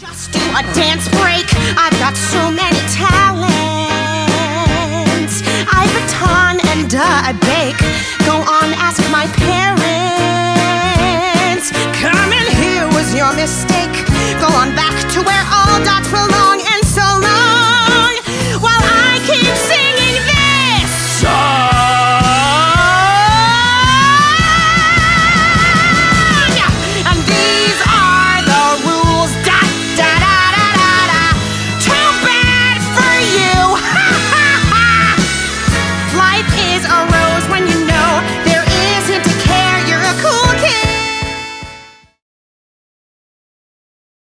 Just do a dance break. I've got so many tabs.